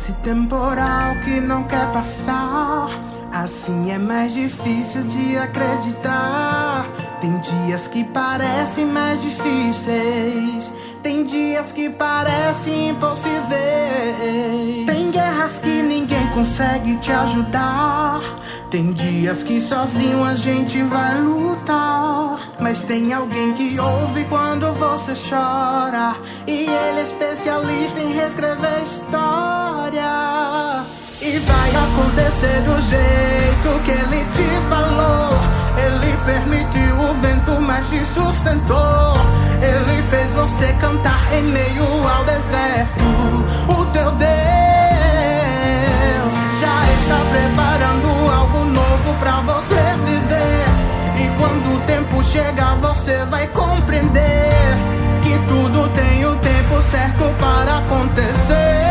Esse temporal que não quer passar, assim é mais difícil de acreditar. Tem dias que parecem mais difíceis, tem dias que parecem impossíveis. Tem guerras que ninguém consegue te ajudar, tem dias que sozinho a gente vai lutar. Mas tem alguém que ouve quando você chora, e ele é especialista em reescrever história. E vai acontecer do jeito que ele te falou. Ele permitiu o vento, mas te sustentou. Ele fez você cantar em meio ao deserto. O teu Deus já está preparando algo novo pra você viver. E quando o tempo chegar, você vai compreender que tudo tem o tempo certo para acontecer.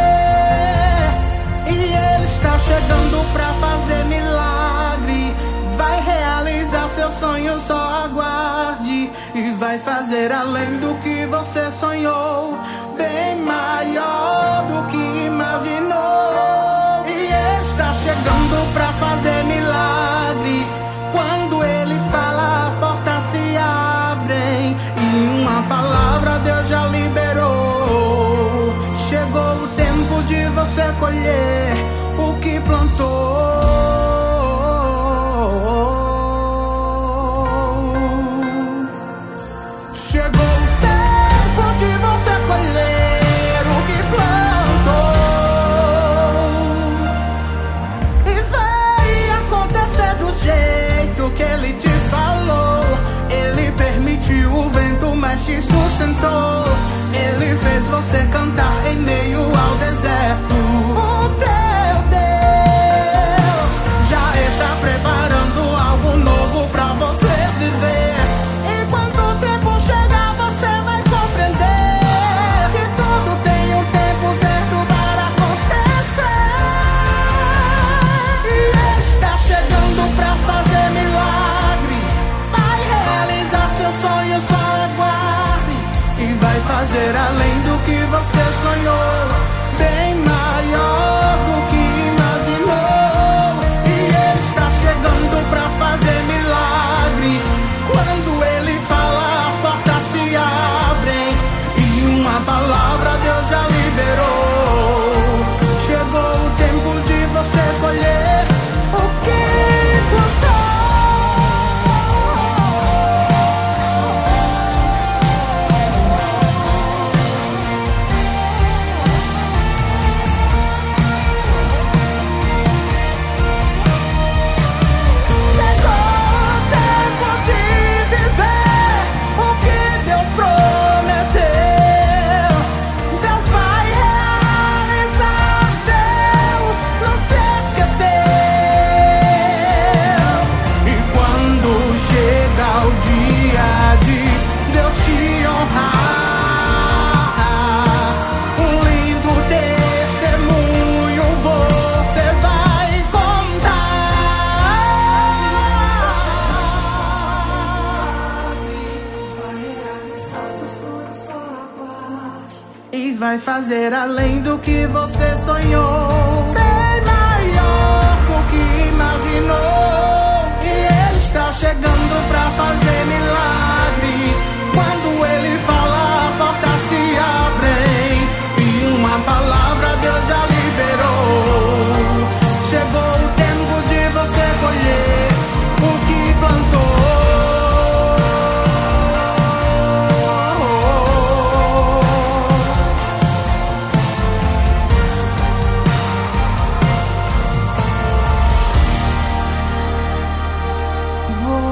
E ele está chegando pra fazer milagre, vai realizar seus sonhos, só aguarde. E vai fazer além do que você sonhou, bem maior do que imaginou. E ele está chegando pra fazer milagre. Quando ele fala, as portas se abrem, e uma palavra Deus já liberou. Chegou o tempo de você colher o que plantou. Chegou o tempo de você colher o que plantou. E vai acontecer do jeito que ele te falou. Ele permitiu o vento, mas te sustentou. Ele fez você cantar em meio ao deserto. O teu Deus já está preparando algo novo pra você viver. E quando o tempo chegar, você vai compreender que tudo tem um tempo certo para acontecer. E ele está chegando pra fazer milagre, vai realizar seus sonhos, só aguarde. E vai fazer além do que você sonhou, bem maior do que imaginou. E ele está chegando pra fazer milagre. Quando ele fala, as portas se abrem, e uma palavra Deus já liberou. Chegou o tempo de você colher o que plantou. E vai fazer além do que você sonhou, bem maior do que imaginou. E ele está chegando pra fazer milagres. Quando ele fala, as portas se abrem, e uma palavra Deus já liberou. Chegou o tempo de você colher o que plantou.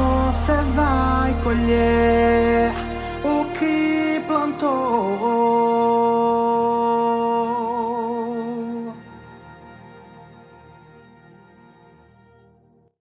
Colher o que plantou.